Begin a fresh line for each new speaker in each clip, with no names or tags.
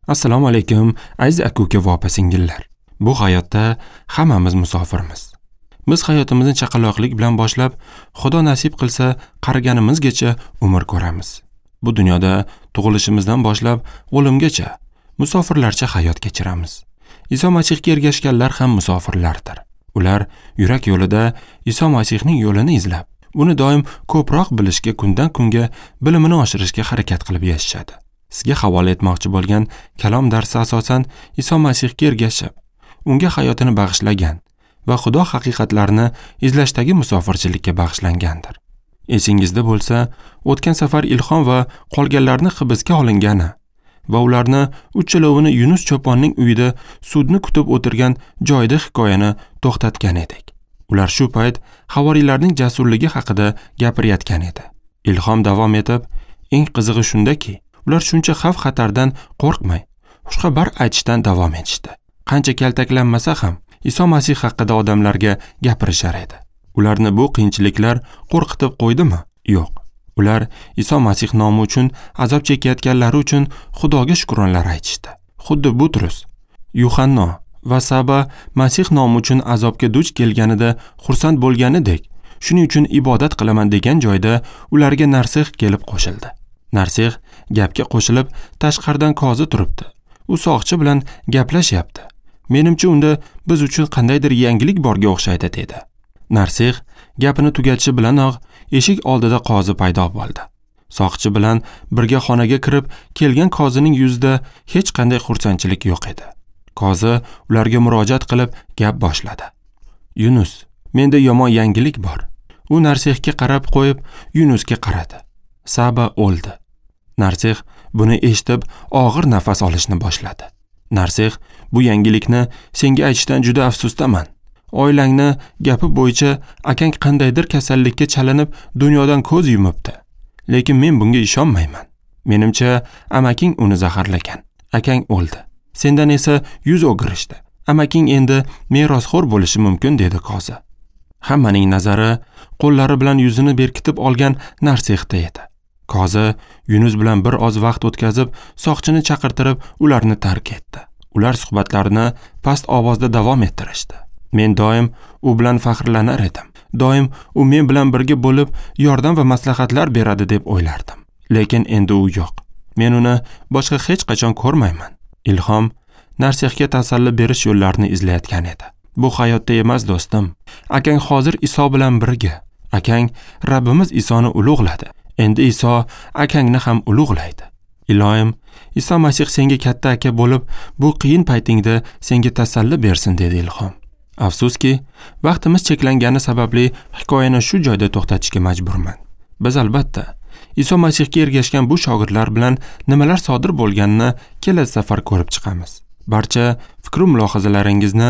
Assalomu alaykum, aziz aka-uka va opa-singillar. Bu hayotda hammamiz musofirmiz. Biz hayotimizni chaqaloqlik bilan boshlab, Xudo nasib qilsa, qariganimizgacha umr ko'ramiz. Bu dunyoda tug'ilishimizdan boshlab o'limgacha musofirlarcha hayot kechiramiz. Iso Masihga ergashganlar ham musofirlardir. Ular yurak yo'lida Iso Masihning yo'lini izlab, uni doim ko'proq bilishga, kundan kunga bilimini oshirishga harakat qilib yashashadi. Sizga havola etmoqchi bo'lgan kalom darsi asosan Iso Masihga ergashib, unga hayotini bag'ishlagan va Xudo haqiqatlarini izlashdagi musofirchilikka bag'ishlangandir. Esingizda bo'lsa, o'tgan safar Ilhom va qolganlarni hibsga olingani va ularni uchalovini Yunus cho'ponning uyida sudni kutib o'tirgan joyda hikoyani to'xtatgan edik. Ular shu payt havoriylarning jasurligi haqida gapirayotgan edi. Ilhom davom etib, eng qizig'i shundaki, ular shuncha xavf-xatardan qo'rqmay, xushxabar aytishdan davom etishdi. Qancha kaltaklanmasa ham, Iso Masih haqida odamlarga gapirishar edi. Ularni bu qiyinchiliklar qo'rqitib qo'ydimi? Yo'q. Ular Iso Masih nomi uchun azob chekayotganlari uchun Xudoga shukronlar aytishdi. Xuddi Butrus, Yuhanno va Saba Masih nomi uchun azobga duch kelganida xursand bo'lganidek, shuning uchun ibodat qilaman degan joyda ularga Narsih kelib qo'shildi. Narsih gapga qo'shilib tashqaridan qozi turibdi. U soqchi bilan gaplashyapti. Menimcha unda biz uchun qandaydir yangilik borga o'xshaydi dedi. Narsih gapini tugatishi bilanoq eshik oldida qozi paydo bo'ldi. Soqchi bilan birga xonaga kirib kelgan qozining yuzida hech qanday xursandchilik yo'q edi. Qozi ularga murojaat qilib gap boshladi. Yunus, menda yomon yangilik bor. U Narsihga qarab qo'yib, Yunusga qaradi. Saba o'ldi. Narsih buni eshitib og'ir nafas olishni boshladi. Narsih, bu yangilikni senga aytishdan juda afsusdaman. Oilangni gapi bo'yicha akang qandaydir kasallikka chalinib dunyodan ko'z yumibdi. Lekin men bunga ishonmayman. Menimcha amaking uni zaharlagan. Akang o'ldi. Sendan esa yuz o'girishdi. Amaking endi merosxo'r bo'lishi mumkin dedi qozi. Hammaning nazari qo'llari bilan yuzini berkitib olgan Narsihda edi. Qozi Yunus bilan bir oz vaqt o'tkazib, soqchini chaqirtirib, ularni tark etdi. Ular suhbatlarini past ovozda davom ettirishdi. Men doim u bilan faxrlanar edim. Doim u men bilan birga bo'lib, yordam va maslahatlar beradi deb o'ylardim. Lekin endi u yo'q. Men uni boshqa hech qachon ko'rmayman. Ilhom Narsihga tasalli berish yo'llarini izlayotgan edi. Bu hayotda emas, do'stim. Akang hozir Iso bilan birga. Akang Rabbimiz Isoni ulug'ladi. Endi Iso akangni ham ulug'laydi. Ilohim, Iso Masih senga katta aka bo'lib, bu qiyin paytingda senga tasalli bersin dedi Ilhom. Afsuski, vaqtimiz cheklangani sababli hikoyani shu joyda to'xtatishga majburman. Biz albatta Iso Masihga ergashgan bu shogirdlar bilan nimalar sodir bo'lganini kelasi safar ko'rib chiqamiz. Barcha fikr va mulohazalaringizni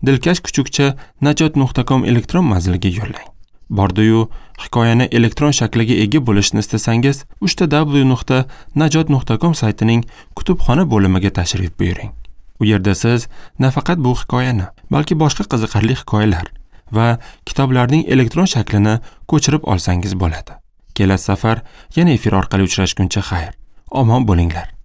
dilkashkuchukcha@najot.com elektron manziliga yo'llang. Bordi-yu hikoyani elektron shakliga ega bo'lishni istasangiz, www.najot.com saytining kutubxona bo'limiga tashrif buyuring. U yerda siz nafaqat bu hikoyani, balki boshqa qiziqarli hikoyalar va kitoblarning elektron shaklini ko'chirib olsangiz bo'ladi. Kelasi safar yana efir orqali uchrashguncha xayr. Omon bo'linglar.